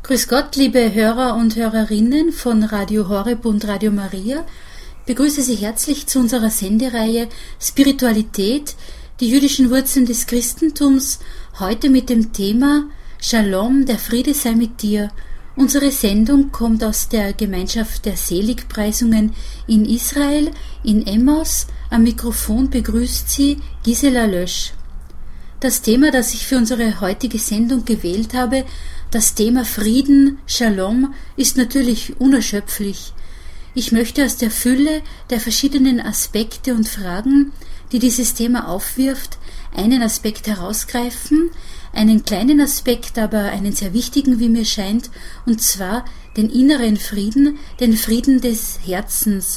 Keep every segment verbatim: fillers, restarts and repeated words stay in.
Grüß Gott, liebe Hörer und Hörerinnen von Radio Horeb und Radio Maria. Ich begrüße Sie herzlich zu unserer Sendereihe Spiritualität, die jüdischen Wurzeln des Christentums, heute mit dem Thema Shalom, der Friede sei mit dir. Unsere Sendung kommt aus der Gemeinschaft der Seligpreisungen in Israel, in Emmaus. Am Mikrofon begrüßt Sie Gisela Lösch. Das Thema, das ich für unsere heutige Sendung gewählt habe, das Thema Frieden, Shalom, ist natürlich unerschöpflich. Ich möchte aus der Fülle der verschiedenen Aspekte und Fragen, die dieses Thema aufwirft, einen Aspekt herausgreifen, einen kleinen Aspekt, aber einen sehr wichtigen, wie mir scheint, und zwar den inneren Frieden, den Frieden des Herzens.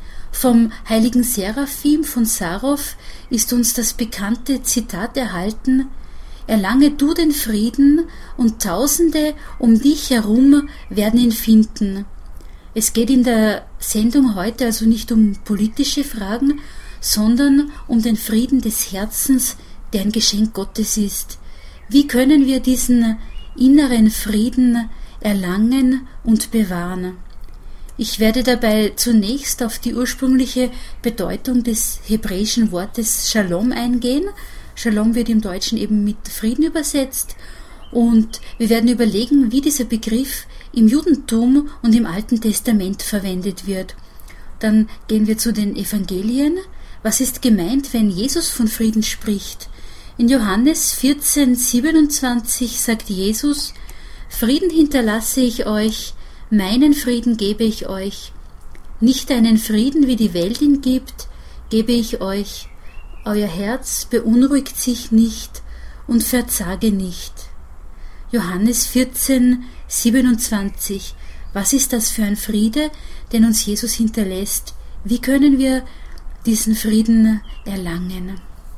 Vom heiligen Seraphim von Sarow ist uns das bekannte Zitat erhalten: Erlange du den Frieden, und Tausende um dich herum werden ihn finden. Es geht in der Sendung heute also nicht um politische Fragen, sondern um den Frieden des Herzens, der ein Geschenk Gottes ist. Wie können wir diesen inneren Frieden erlangen und bewahren? Ich werde dabei zunächst auf die ursprüngliche Bedeutung des hebräischen Wortes Shalom eingehen. Shalom wird im Deutschen eben mit Frieden übersetzt, und wir werden überlegen, wie dieser Begriff im Judentum und im Alten Testament verwendet wird. Dann gehen wir zu den Evangelien. Was ist gemeint, wenn Jesus von Frieden spricht? In Johannes vierzehn siebenundzwanzig sagt Jesus: Frieden hinterlasse ich euch, meinen Frieden gebe ich euch. Nicht einen Frieden, wie die Welt ihn gibt, gebe ich euch. Euer Herz beunruhigt sich nicht und verzage nicht. Johannes vierzehn siebenundzwanzig. Was ist das für ein Friede, den uns Jesus hinterlässt? Wie können wir diesen Frieden erlangen?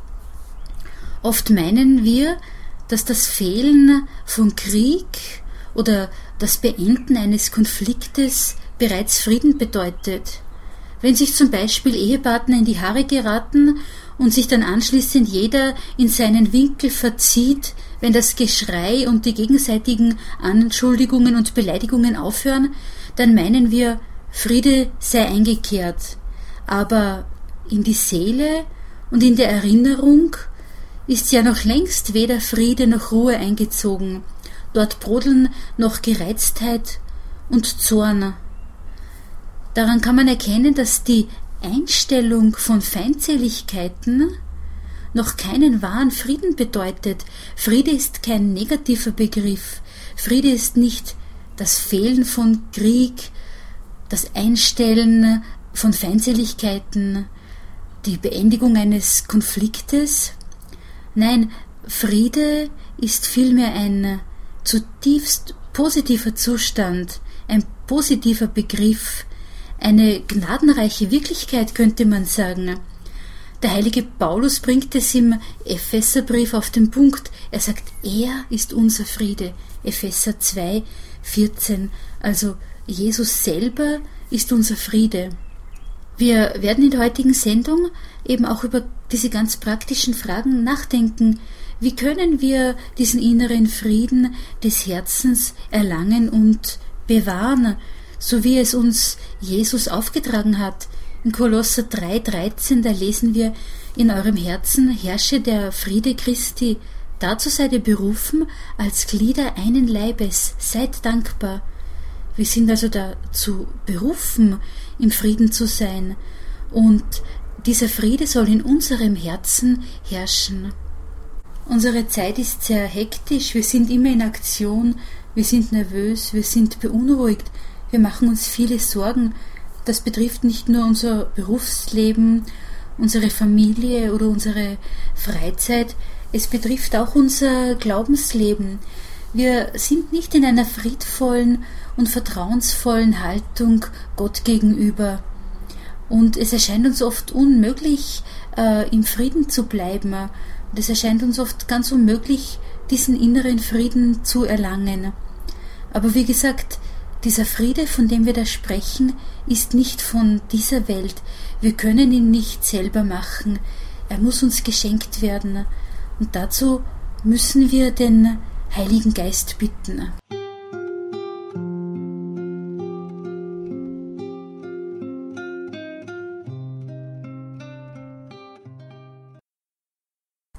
Oft meinen wir, dass das Fehlen von Krieg oder das Beenden eines Konfliktes bereits Frieden bedeutet. Wenn sich zum Beispiel Ehepartner in die Haare geraten und sich dann anschließend jeder in seinen Winkel verzieht, wenn das Geschrei und die gegenseitigen Anschuldigungen und Beleidigungen aufhören, dann meinen wir, Friede sei eingekehrt. Aber in die Seele und in der Erinnerung ist ja noch längst weder Friede noch Ruhe eingezogen. Dort brodeln noch Gereiztheit und Zorn. Daran kann man erkennen, dass die Einstellung von Feindseligkeiten noch keinen wahren Frieden bedeutet. Friede ist kein negativer Begriff. Friede ist nicht das Fehlen von Krieg, das Einstellen von Feindseligkeiten, die Beendigung eines Konfliktes. Nein, Friede ist vielmehr ein zutiefst positiver Zustand, ein positiver Begriff, eine gnadenreiche Wirklichkeit, könnte man sagen. Der heilige Paulus bringt es im Epheserbrief auf den Punkt. Er sagt, er ist unser Friede. Epheser zwei vierzehn. Also Jesus selber ist unser Friede. Wir werden in der heutigen Sendung eben auch über diese ganz praktischen Fragen nachdenken. Wie können wir diesen inneren Frieden des Herzens erlangen und bewahren, so wie es uns Jesus aufgetragen hat? In Kolosser drei dreizehn, da lesen wir: In eurem Herzen herrsche der Friede Christi. Dazu seid ihr berufen, als Glieder einen Leibes. Seid dankbar. Wir sind also dazu berufen, im Frieden zu sein. Und dieser Friede soll in unserem Herzen herrschen. Unsere Zeit ist sehr hektisch. Wir sind immer in Aktion. Wir sind nervös. Wir sind beunruhigt. Wir machen uns viele Sorgen. Das betrifft nicht nur unser Berufsleben, unsere Familie oder unsere Freizeit. Es betrifft auch unser Glaubensleben. Wir sind nicht in einer friedvollen und vertrauensvollen Haltung Gott gegenüber. Und es erscheint uns oft unmöglich, äh, im Frieden zu bleiben. Und es erscheint uns oft ganz unmöglich, diesen inneren Frieden zu erlangen. Aber wie gesagt, dieser Friede, von dem wir da sprechen, ist nicht von dieser Welt. Wir können ihn nicht selber machen. Er muss uns geschenkt werden. Und dazu müssen wir den Heiligen Geist bitten.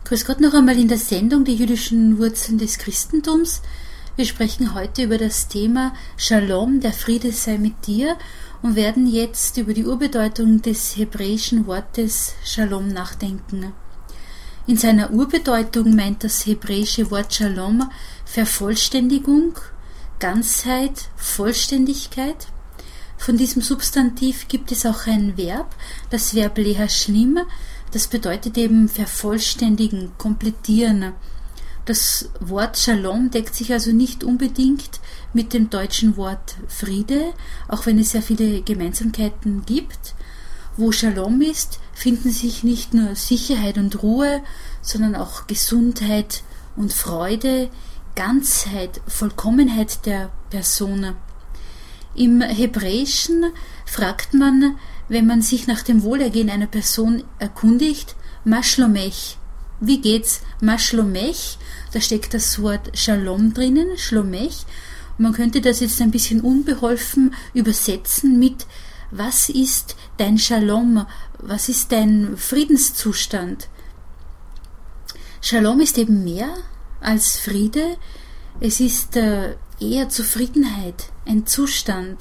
Grüß Gott noch einmal in der Sendung Die jüdischen Wurzeln des Christentums. Wir sprechen heute über das Thema Shalom, der Friede sei mit dir, und werden jetzt über die Urbedeutung des hebräischen Wortes Shalom nachdenken. In seiner Urbedeutung meint das hebräische Wort Shalom Vervollständigung, Ganzheit, Vollständigkeit. Von diesem Substantiv gibt es auch ein Verb, das Verb lehashlim. Das bedeutet eben vervollständigen, komplettieren. Das Wort Shalom deckt sich also nicht unbedingt mit dem deutschen Wort Friede, auch wenn es sehr viele Gemeinsamkeiten gibt. Wo Shalom ist, finden sich nicht nur Sicherheit und Ruhe, sondern auch Gesundheit und Freude, Ganzheit, Vollkommenheit der Person. Im Hebräischen fragt man, wenn man sich nach dem Wohlergehen einer Person erkundigt, Ma shlomech, wie geht's? Ma shlomech, da steckt das Wort Shalom drinnen, Shlomech. Und man könnte das jetzt ein bisschen unbeholfen übersetzen mit, was ist dein Shalom? Was ist dein Friedenszustand? Shalom ist eben mehr als Friede. Es ist äh, eher Zufriedenheit, ein Zustand.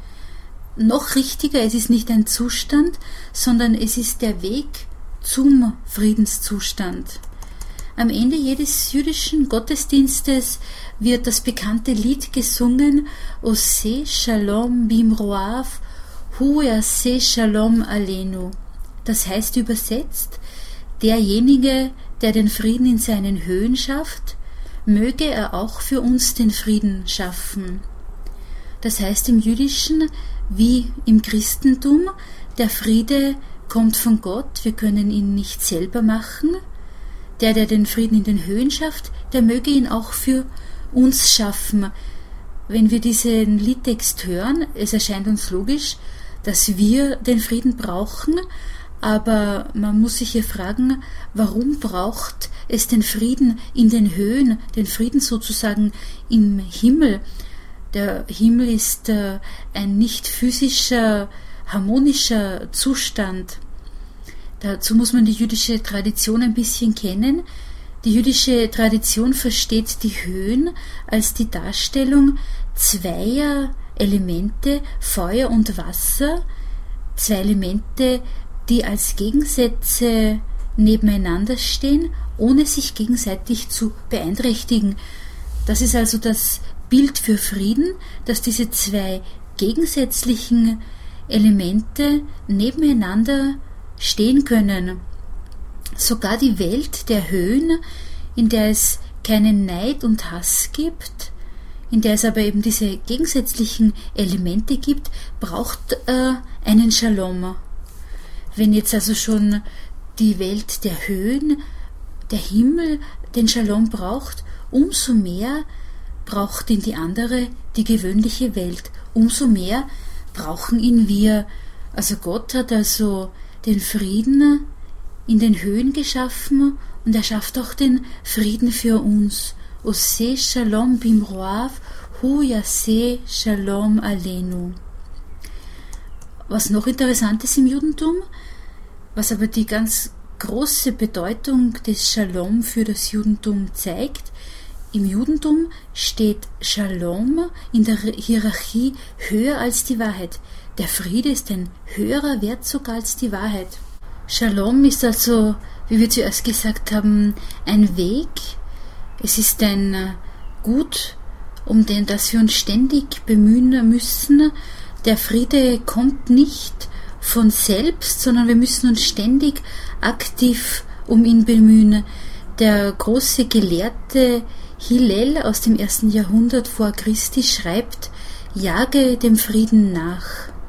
Noch richtiger, es ist nicht ein Zustand, sondern es ist der Weg zum Friedenszustand. Am Ende jedes jüdischen Gottesdienstes wird das bekannte Lied gesungen, Ose Shalom Bimroav, Hu Yaseh Shalom Aleinu. Das heißt übersetzt, derjenige, der den Frieden in seinen Höhen schafft, möge er auch für uns den Frieden schaffen. Das heißt im Jüdischen wie im Christentum, der Friede kommt von Gott, wir können ihn nicht selber machen. Der, der den Frieden in den Höhen schafft, der möge ihn auch für uns schaffen. Wenn wir diesen Liedtext hören, es erscheint uns logisch, dass wir den Frieden brauchen, aber man muss sich hier fragen, warum braucht es den Frieden in den Höhen, den Frieden sozusagen im Himmel? Der Himmel ist äh, ein nicht physischer, harmonischer Zustand. Dazu muss man die jüdische Tradition ein bisschen kennen. Die jüdische Tradition versteht die Höhen als die Darstellung zweier Elemente, Feuer und Wasser, zwei Elemente, die als Gegensätze nebeneinander stehen, ohne sich gegenseitig zu beeinträchtigen. Das ist also das Bild für Frieden, dass diese zwei gegensätzlichen Elemente nebeneinander stehen können. Sogar die Welt der Höhen, in der es keinen Neid und Hass gibt, in der es aber eben diese gegensätzlichen Elemente gibt, braucht äh, einen Shalom. Wenn jetzt also schon die Welt der Höhen, der Himmel, den Shalom braucht, umso mehr braucht ihn die andere, die gewöhnliche Welt. Umso mehr brauchen ihn wir. Also Gott hat also den Frieden in den Höhen geschaffen und er schafft auch den Frieden für uns. Ose Shalom Bimroav, Hu Yaseh Shalom Aleinu. Was noch interessant ist im Judentum, was aber die ganz große Bedeutung des Shalom für das Judentum zeigt, im Judentum steht Shalom in der Hierarchie höher als die Wahrheit. Der Friede ist ein höherer Wert sogar als die Wahrheit. Shalom ist also, wie wir zuerst gesagt haben, ein Weg. Es ist ein Gut, um den das wir uns ständig bemühen müssen. Der Friede kommt nicht von selbst, sondern wir müssen uns ständig aktiv um ihn bemühen. Der große Gelehrte Hillel aus dem ersten Jahrhundert vor Christi schreibt, jage dem Frieden nach.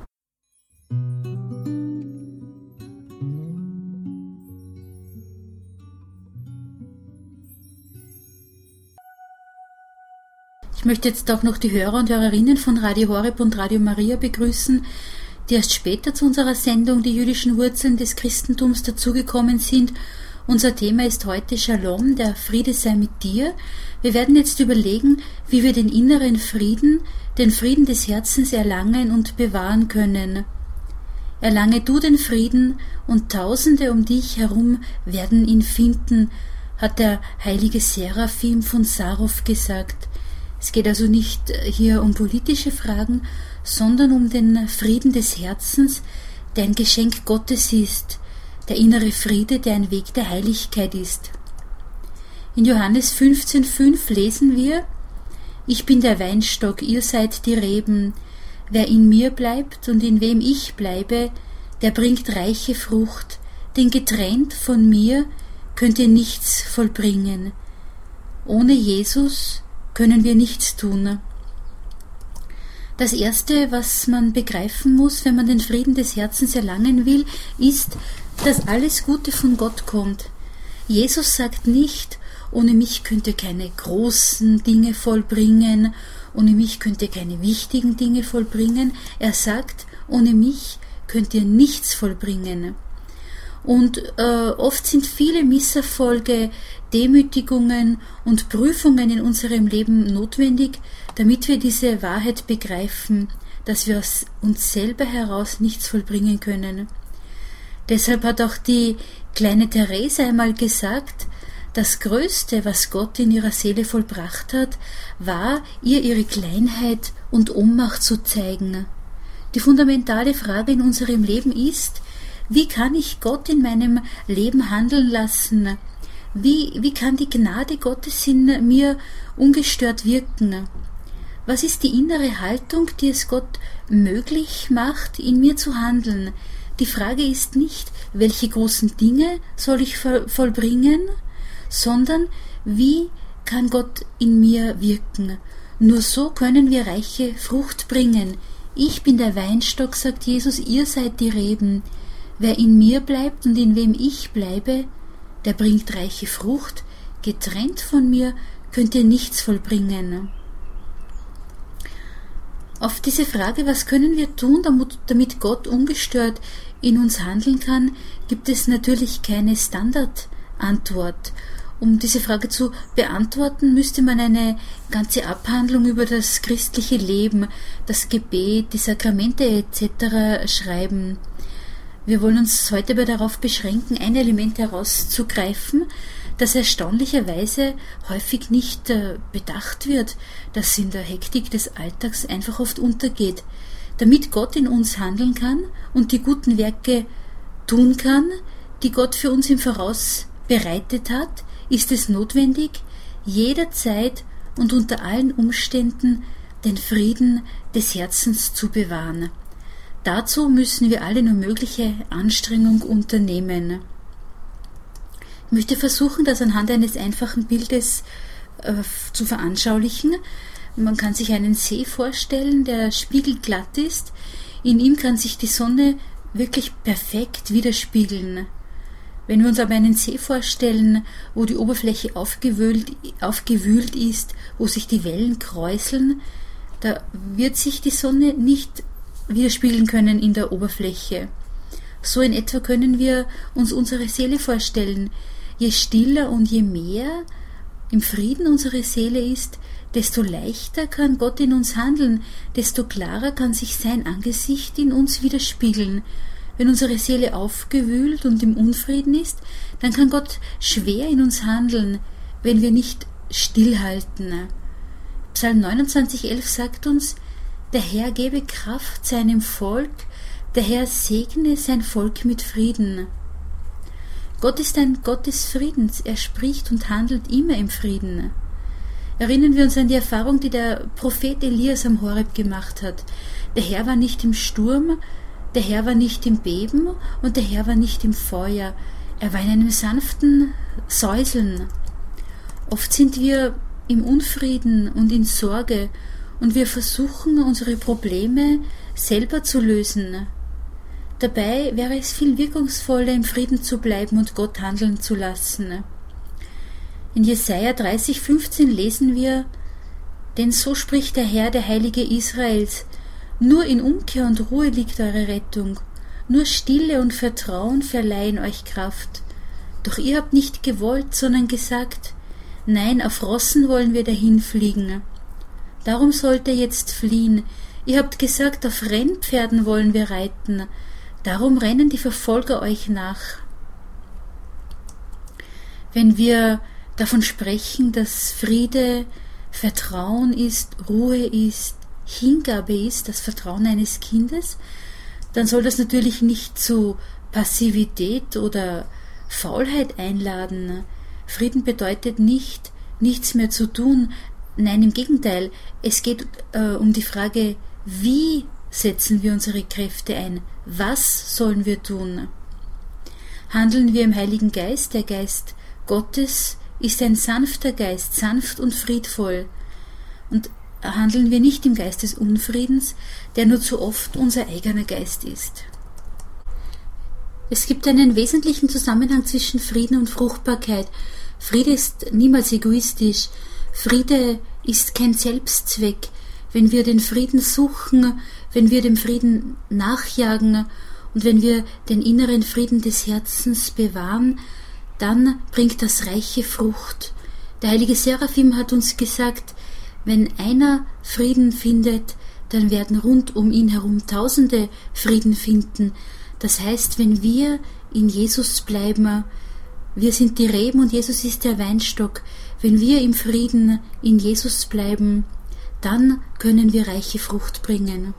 Ich möchte jetzt auch noch die Hörer und Hörerinnen von Radio Horeb und Radio Maria begrüßen, die erst später zu unserer Sendung Die jüdischen Wurzeln des Christentums dazugekommen sind. Unser Thema ist heute Shalom, der Friede sei mit dir. Wir werden jetzt überlegen, wie wir den inneren Frieden, den Frieden des Herzens erlangen und bewahren können. Erlange du den Frieden und Tausende um dich herum werden ihn finden. hat der heilige Seraphim von Sarov gesagt. Es geht also nicht hier um politische Fragen, sondern um den Frieden des Herzens, der ein Geschenk Gottes ist, der innere Friede, der ein Weg der Heiligkeit ist. In Johannes fünfzehn fünf lesen wir: Ich bin der Weinstock, ihr seid die Reben. Wer in mir bleibt und in wem ich bleibe, der bringt reiche Frucht, denn getrennt von mir könnt ihr nichts vollbringen. Ohne Jesus können wir nichts tun. Das Erste, was man begreifen muss, wenn man den Frieden des Herzens erlangen will, ist, dass alles Gute von Gott kommt. Jesus sagt nicht, ohne mich könnt ihr keine großen Dinge vollbringen, ohne mich könnt ihr keine wichtigen Dinge vollbringen. Er sagt, ohne mich könnt ihr nichts vollbringen. Und äh, oft sind viele Misserfolge, Demütigungen und Prüfungen in unserem Leben notwendig, damit wir diese Wahrheit begreifen, dass wir aus uns selber heraus nichts vollbringen können. Deshalb hat auch die kleine Therese einmal gesagt, das Größte, was Gott in ihrer Seele vollbracht hat, war, ihr ihre Kleinheit und Ohnmacht zu zeigen. Die fundamentale Frage in unserem Leben ist, wie kann ich Gott in meinem Leben handeln lassen? Wie, wie kann die Gnade Gottes in mir ungestört wirken? Was ist die innere Haltung, die es Gott möglich macht, in mir zu handeln? Die Frage ist nicht, welche großen Dinge soll ich vollbringen, sondern wie kann Gott in mir wirken? Nur so können wir reiche Frucht bringen. Ich bin der Weinstock, sagt Jesus, ihr seid die Reben. Wer in mir bleibt und in wem ich bleibe, der bringt reiche Frucht. Getrennt von mir könnt ihr nichts vollbringen. Auf diese Frage, was können wir tun, damit Gott ungestört in uns handeln kann, gibt es natürlich keine Standardantwort. Um diese Frage zu beantworten, müsste man eine ganze Abhandlung über das christliche Leben, das Gebet, die Sakramente et cetera schreiben. Wir wollen uns heute aber darauf beschränken, ein Element herauszugreifen, das erstaunlicherweise häufig nicht äh, bedacht wird, das in der Hektik des Alltags einfach oft untergeht. Damit Gott in uns handeln kann und die guten Werke tun kann, die Gott für uns im Voraus bereitet hat, ist es notwendig, jederzeit und unter allen Umständen den Frieden des Herzens zu bewahren. Dazu müssen wir alle nur mögliche Anstrengung unternehmen. Ich möchte versuchen, das anhand eines einfachen Bildes äh, zu veranschaulichen. Man kann sich einen See vorstellen, der spiegelglatt ist. In ihm kann sich die Sonne wirklich perfekt widerspiegeln. Wenn wir uns aber einen See vorstellen, wo die Oberfläche aufgewühlt, aufgewühlt ist, wo sich die Wellen kräuseln, da wird sich die Sonne nicht widerspiegeln können in der Oberfläche. So in etwa können wir uns unsere Seele vorstellen. Je stiller und je mehr im Frieden unsere Seele ist, desto leichter kann Gott in uns handeln, desto klarer kann sich sein Angesicht in uns widerspiegeln. Wenn unsere Seele aufgewühlt und im Unfrieden ist, dann kann Gott schwer in uns handeln, wenn wir nicht stillhalten. Psalm neunundzwanzig elf sagt uns, der Herr gebe Kraft seinem Volk, der Herr segne sein Volk mit Frieden. Gott ist ein Gott des Friedens, er spricht und handelt immer im Frieden. Erinnern wir uns an die Erfahrung, die der Prophet Elias am Horeb gemacht hat. Der Herr war nicht im Sturm, der Herr war nicht im Beben und der Herr war nicht im Feuer. Er war in einem sanften Säuseln. Oft sind wir im Unfrieden und in Sorge und wir versuchen, unsere Probleme selber zu lösen. Dabei wäre es viel wirkungsvoller, im Frieden zu bleiben und Gott handeln zu lassen. In Jesaja dreißig fünfzehn lesen wir, denn so spricht der Herr, der Heilige Israels, nur in Umkehr und Ruhe liegt eure Rettung, nur Stille und Vertrauen verleihen euch Kraft. Doch ihr habt nicht gewollt, sondern gesagt, nein, auf Rossen wollen wir dahinfliegen. Darum sollt ihr jetzt fliehen. Ihr habt gesagt, auf Rennpferden wollen wir reiten. Darum rennen die Verfolger euch nach. wenn wir davon sprechen, dass Friede Vertrauen ist, Ruhe ist, Hingabe ist, das Vertrauen eines Kindes, dann soll das natürlich nicht zu Passivität oder Faulheit einladen. Frieden bedeutet nicht, nichts mehr zu tun. Nein, im Gegenteil. Es geht äh, um die Frage, wie setzen wir unsere Kräfte ein? Was sollen wir tun? Handeln wir im Heiligen Geist? Der Geist Gottes ist ein sanfter Geist, sanft und friedvoll. Und handeln wir nicht im Geist des Unfriedens, der nur zu oft unser eigener Geist ist. Es gibt einen wesentlichen Zusammenhang zwischen Frieden und Fruchtbarkeit. Friede ist niemals egoistisch. Friede ist kein Selbstzweck. Wenn wir den Frieden suchen, wenn wir dem Frieden nachjagen und wenn wir den inneren Frieden des Herzens bewahren, dann bringt das reiche Frucht. Der heilige Seraphim hat uns gesagt, wenn einer Frieden findet, dann werden rund um ihn herum Tausende Frieden finden. Das heißt, wenn wir in Jesus bleiben, wir sind die Reben und Jesus ist der Weinstock, wenn wir im Frieden in Jesus bleiben, dann können wir reiche Frucht bringen.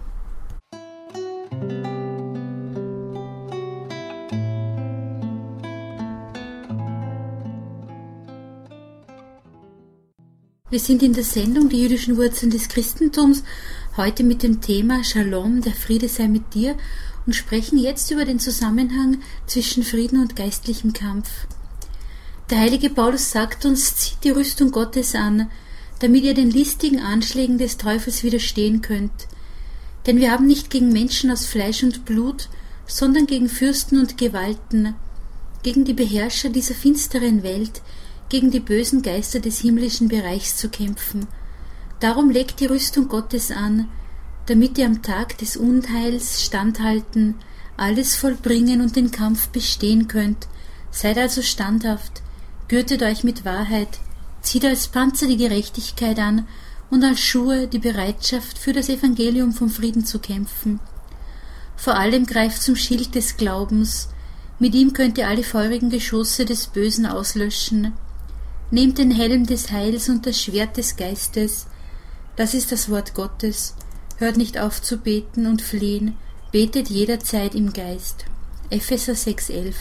Wir sind in der Sendung Die jüdischen Wurzeln des Christentums, heute mit dem Thema Shalom, der Friede sei mit dir, und sprechen jetzt über den Zusammenhang zwischen Frieden und geistlichem Kampf. Der heilige Paulus sagt uns, zieht die Rüstung Gottes an, damit ihr den listigen Anschlägen des Teufels widerstehen könnt. Denn wir haben nicht gegen Menschen aus Fleisch und Blut, sondern gegen Fürsten und Gewalten, gegen die Beherrscher dieser finsteren Welt, gegen die bösen Geister des himmlischen Bereichs zu kämpfen. Darum legt die Rüstung Gottes an, damit ihr am Tag des Unheils standhalten, alles vollbringen und den Kampf bestehen könnt. Seid also standhaft, gürtet euch mit Wahrheit, zieht als Panzer die Gerechtigkeit an und als Schuhe die Bereitschaft, für das Evangelium vom Frieden zu kämpfen. Vor allem greift zum Schild des Glaubens, mit ihm könnt ihr alle feurigen Geschosse des Bösen auslöschen. Nehmt den Helm des Heils und das Schwert des Geistes, das ist das Wort Gottes. Hört nicht auf zu beten und flehen, betet jederzeit im Geist. Epheser sechs elf.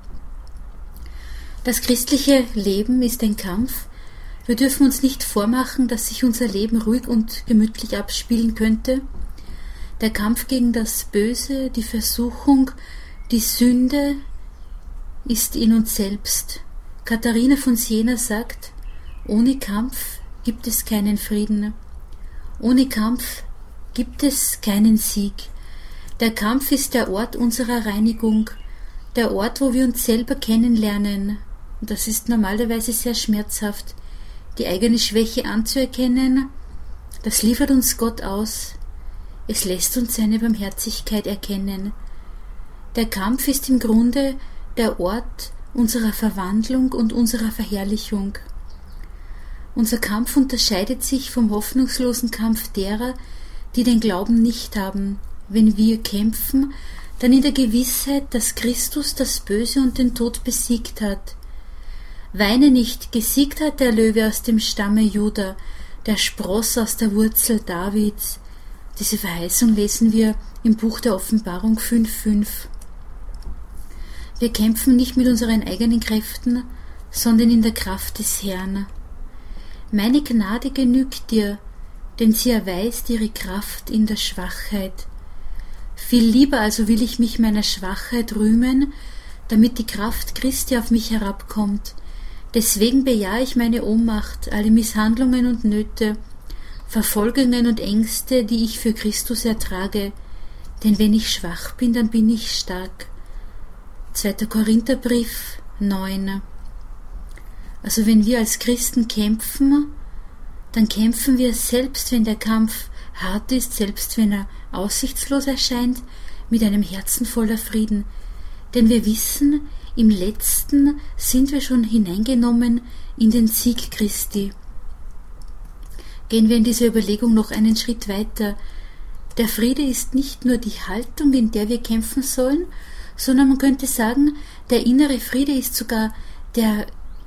Das christliche Leben ist ein Kampf. Wir dürfen uns nicht vormachen, dass sich unser Leben ruhig und gemütlich abspielen könnte. Der Kampf gegen das Böse, die Versuchung, die Sünde ist in uns selbst. Katharina von Siena sagt, ohne Kampf gibt es keinen Frieden. Ohne Kampf gibt es keinen Sieg. Der Kampf ist der Ort unserer Reinigung, der Ort, wo wir uns selber kennenlernen. Und das ist normalerweise sehr schmerzhaft. Die eigene Schwäche anzuerkennen, das liefert uns Gott aus. Es lässt uns seine Barmherzigkeit erkennen. Der Kampf ist im Grunde der Ort unserer Verwandlung und unserer Verherrlichung. Unser Kampf unterscheidet sich vom hoffnungslosen Kampf derer, die den Glauben nicht haben. Wenn wir kämpfen, dann in der Gewissheit, dass Christus das Böse und den Tod besiegt hat. Weine nicht, gesiegt hat der Löwe aus dem Stamme Juda, der Spross aus der Wurzel Davids. Diese Verheißung lesen wir im Buch der Offenbarung fünf fünf. Wir kämpfen nicht mit unseren eigenen Kräften, sondern in der Kraft des Herrn. Meine Gnade genügt dir, denn sie erweist ihre Kraft in der Schwachheit. Viel lieber also will ich mich meiner Schwachheit rühmen, damit die Kraft Christi auf mich herabkommt. Deswegen bejahe ich meine Ohnmacht, alle Misshandlungen und Nöte, Verfolgungen und Ängste, die ich für Christus ertrage. Denn wenn ich schwach bin, dann bin ich stark. zweiter Korintherbrief neun. Also wenn wir als Christen kämpfen, dann kämpfen wir selbst, wenn der Kampf hart ist, selbst wenn er aussichtslos erscheint, mit einem Herzen voller Frieden. Denn wir wissen, im Letzten sind wir schon hineingenommen in den Sieg Christi. Gehen wir in dieser Überlegung noch einen Schritt weiter. Der Friede ist nicht nur die Haltung, in der wir kämpfen sollen, sondern man könnte sagen, der innere Friede ist sogar der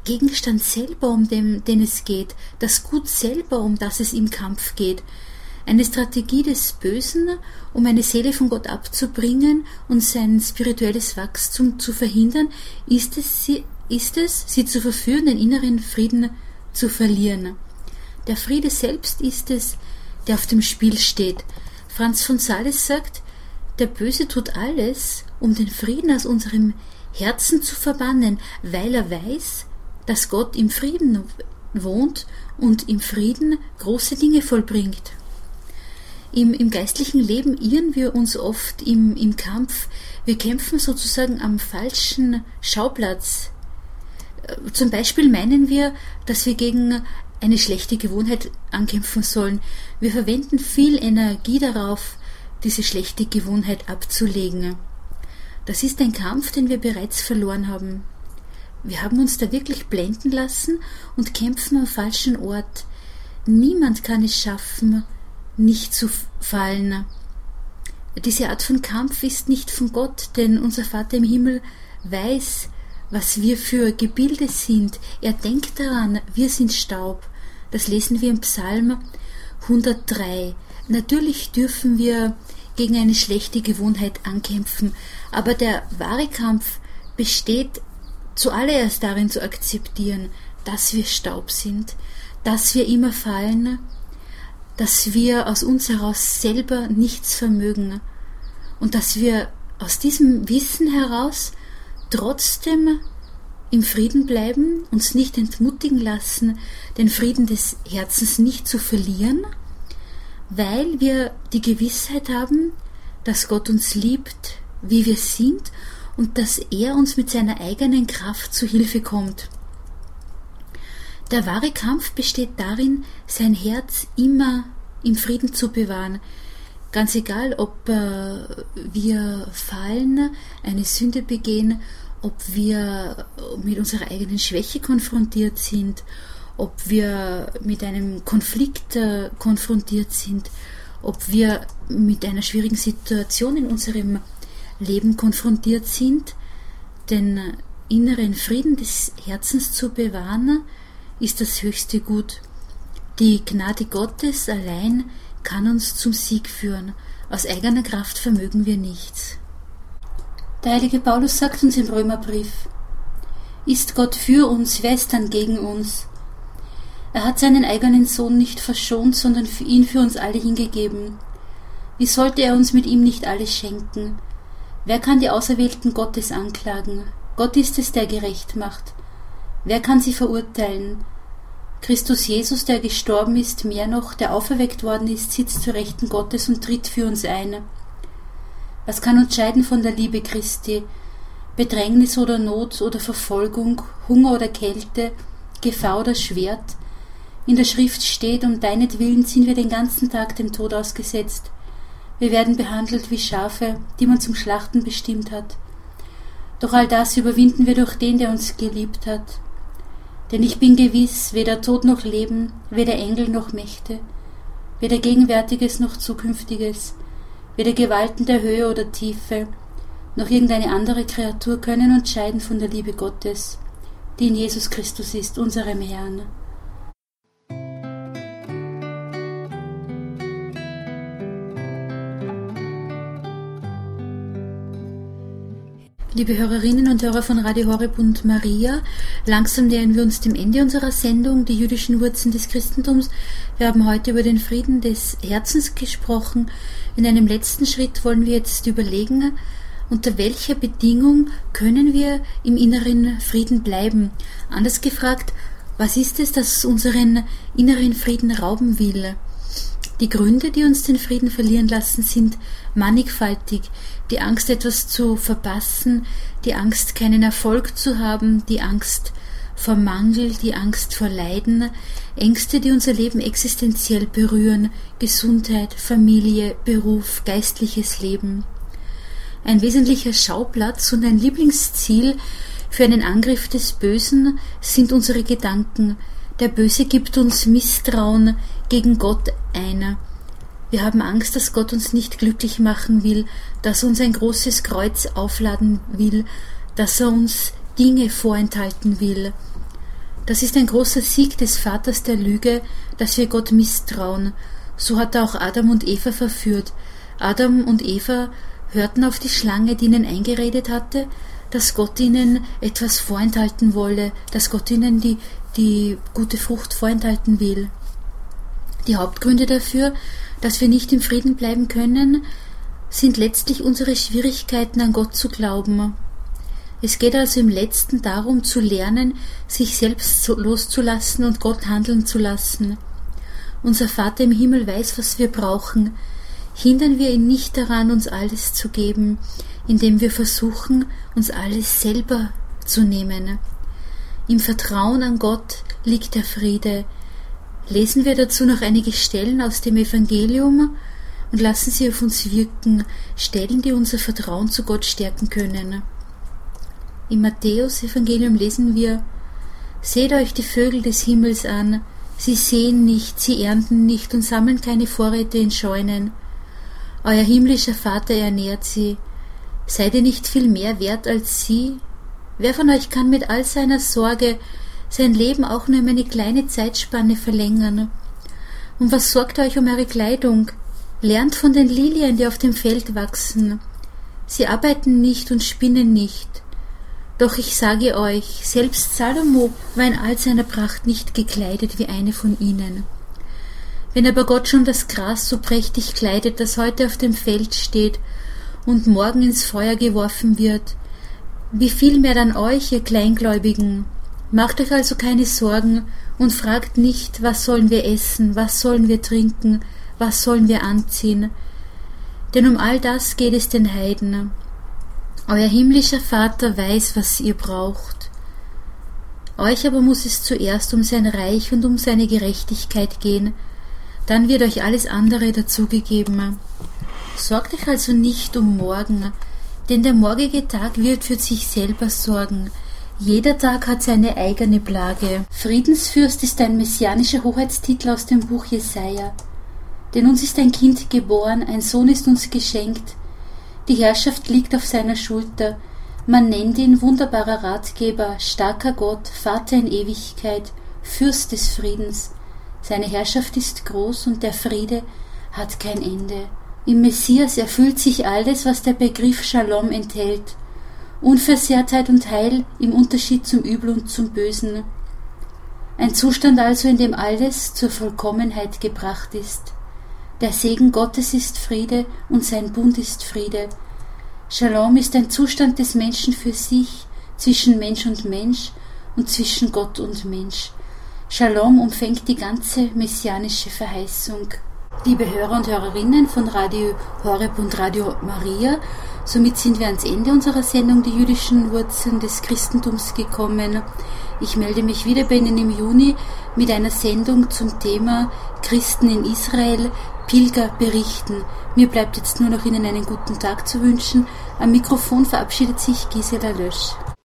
Gegenstand selber, um den, den es geht, das Gut selber, um das es im Kampf geht. Eine Strategie des Bösen, um eine Seele von Gott abzubringen und sein spirituelles Wachstum zu verhindern, ist es, sie, ist es, sie zu verführen, den inneren Frieden zu verlieren. Der Friede selbst ist es, der auf dem Spiel steht. Franz von Sales sagt, der Böse tut alles, um den Frieden aus unserem Herzen zu verbannen, weil er weiß, dass Gott im Frieden wohnt und im Frieden große Dinge vollbringt. Im, im geistlichen Leben irren wir uns oft im, im Kampf. Wir kämpfen sozusagen am falschen Schauplatz. Zum Beispiel meinen wir, dass wir gegen eine schlechte Gewohnheit ankämpfen sollen. Wir verwenden viel Energie darauf, diese schlechte Gewohnheit abzulegen. Das ist ein Kampf, den wir bereits verloren haben. Wir haben uns da wirklich blenden lassen und kämpfen am falschen Ort. Niemand kann es schaffen, nicht zu fallen. Diese Art von Kampf ist nicht von Gott, denn unser Vater im Himmel weiß, was wir für Gebilde sind. Er denkt daran, wir sind Staub. Das lesen wir im Psalm hundertdrei. Natürlich dürfen wir gegen eine schlechte Gewohnheit ankämpfen, aber der wahre Kampf besteht zuallererst darin zu akzeptieren, dass wir Staub sind, dass wir immer fallen, dass wir aus uns heraus selber nichts vermögen und dass wir aus diesem Wissen heraus trotzdem im Frieden bleiben, uns nicht entmutigen lassen, den Frieden des Herzens nicht zu verlieren, weil wir die Gewissheit haben, dass Gott uns liebt, wie wir sind und dass er uns mit seiner eigenen Kraft zu Hilfe kommt. Der wahre Kampf besteht darin, sein Herz immer im Frieden zu bewahren. Ganz egal, ob äh, wir fallen, eine Sünde begehen, ob wir mit unserer eigenen Schwäche konfrontiert sind, ob wir mit einem Konflikt äh, konfrontiert sind, ob wir mit einer schwierigen Situation in unserem Leben konfrontiert sind. Den inneren Frieden des Herzens zu bewahren, ist das höchste Gut. Die Gnade Gottes allein kann uns zum Sieg führen. Aus eigener Kraft vermögen wir nichts. Der heilige Paulus sagt uns im Römerbrief, ist Gott für uns, wer ist dann gegen uns? Er hat seinen eigenen Sohn nicht verschont, sondern für ihn für uns alle hingegeben. Wie sollte er uns mit ihm nicht alles schenken? Wer kann die Auserwählten Gottes anklagen? Gott ist es, der gerecht macht. Wer kann sie verurteilen? Christus Jesus, der gestorben ist, mehr noch, der auferweckt worden ist, sitzt zur Rechten Gottes und tritt für uns ein. Was kann uns scheiden von der Liebe Christi? Bedrängnis oder Not oder Verfolgung, Hunger oder Kälte, Gefahr oder Schwert? In der Schrift steht, um deinetwillen sind wir den ganzen Tag dem Tod ausgesetzt. Wir werden behandelt wie Schafe, die man zum Schlachten bestimmt hat. Doch all das überwinden wir durch den, der uns geliebt hat. Denn ich bin gewiss, weder Tod noch Leben, weder Engel noch Mächte, weder Gegenwärtiges noch Zukünftiges, weder Gewalten der Höhe oder Tiefe, noch irgendeine andere Kreatur können uns scheiden von der Liebe Gottes, die in Jesus Christus ist, unserem Herrn. Liebe Hörerinnen und Hörer von Radio Horeb und Maria, langsam nähern wir uns dem Ende unserer Sendung, die jüdischen Wurzeln des Christentums. Wir haben heute über den Frieden des Herzens gesprochen. In einem letzten Schritt wollen wir jetzt überlegen, unter welcher Bedingung können wir im inneren Frieden bleiben. Anders gefragt, was ist es, das unseren inneren Frieden rauben will? Die Gründe, die uns den Frieden verlieren lassen, sind mannigfaltig. Die Angst, etwas zu verpassen, die Angst, keinen Erfolg zu haben, die Angst vor Mangel, die Angst vor Leiden, Ängste, die unser Leben existenziell berühren, Gesundheit, Familie, Beruf, geistliches Leben. Ein wesentlicher Schauplatz und ein Lieblingsziel für einen Angriff des Bösen sind unsere Gedanken. Der Böse gibt uns Misstrauen gegen Gott ein. Wir haben Angst, dass Gott uns nicht glücklich machen will, dass er uns ein großes Kreuz aufladen will, dass er uns Dinge vorenthalten will. Das ist ein großer Sieg des Vaters der Lüge, dass wir Gott misstrauen. So hat er auch Adam und Eva verführt. Adam und Eva hörten auf die Schlange, die ihnen eingeredet hatte, dass Gott ihnen etwas vorenthalten wolle, dass Gott ihnen die, die gute Frucht vorenthalten will. Die Hauptgründe dafür, dass wir nicht im Frieden bleiben können, sind letztlich unsere Schwierigkeiten, an Gott zu glauben. Es geht also im Letzten darum, zu lernen, sich selbst loszulassen und Gott handeln zu lassen. Unser Vater im Himmel weiß, was wir brauchen. Hindern wir ihn nicht daran, uns alles zu geben, indem wir versuchen, uns alles selber zu nehmen. Im Vertrauen an Gott liegt der Friede. Lesen wir dazu noch einige Stellen aus dem Evangelium und lassen sie auf uns wirken, Stellen, die unser Vertrauen zu Gott stärken können. Im Matthäus-Evangelium lesen wir: Seht euch die Vögel des Himmels an, sie säen nicht, sie ernten nicht und sammeln keine Vorräte in Scheunen. Euer himmlischer Vater ernährt sie. Seid ihr nicht viel mehr wert als sie? Wer von euch kann mit all seiner Sorge sein Leben auch nur um eine kleine Zeitspanne verlängern? Und was sorgt euch um eure Kleidung? Lernt von den Lilien, die auf dem Feld wachsen. Sie arbeiten nicht und spinnen nicht. Doch ich sage euch, selbst Salomo war in all seiner Pracht nicht gekleidet wie eine von ihnen. Wenn aber Gott schon das Gras so prächtig kleidet, das heute auf dem Feld steht und morgen ins Feuer geworfen wird, wie viel mehr dann euch, ihr Kleingläubigen? Macht euch also keine Sorgen und fragt nicht, was sollen wir essen, was sollen wir trinken, was sollen wir anziehen? Denn um all das geht es den Heiden. Euer himmlischer Vater weiß, was ihr braucht. Euch aber muss es zuerst um sein Reich und um seine Gerechtigkeit gehen, dann wird euch alles andere dazugegeben. Sorgt euch also nicht um morgen, denn der morgige Tag wird für sich selber sorgen. Jeder Tag hat seine eigene Plage. Friedensfürst ist ein messianischer Hoheitstitel aus dem Buch Jesaja. Denn uns ist ein Kind geboren, ein Sohn ist uns geschenkt. Die Herrschaft liegt auf seiner Schulter. Man nennt ihn wunderbarer Ratgeber, starker Gott, Vater in Ewigkeit, Fürst des Friedens. Seine Herrschaft ist groß und der Friede hat kein Ende. Im Messias erfüllt sich alles, was der Begriff Shalom enthält. Unversehrtheit und Heil im Unterschied zum Übel und zum Bösen. Ein Zustand also, in dem alles zur Vollkommenheit gebracht ist. Der Segen Gottes ist Friede und sein Bund ist Friede. Shalom ist ein Zustand des Menschen für sich, zwischen Mensch und Mensch und zwischen Gott und Mensch. Shalom umfängt die ganze messianische Verheißung. Liebe Hörer und Hörerinnen von Radio Horeb und Radio Maria, somit sind wir ans Ende unserer Sendung Die jüdischen Wurzeln des Christentums gekommen. Ich melde mich wieder bei Ihnen im Juni mit einer Sendung zum Thema Christen in Israel, Pilger berichten. Mir bleibt jetzt nur noch Ihnen einen guten Tag zu wünschen. Am Mikrofon verabschiedet sich Gisela Lösch.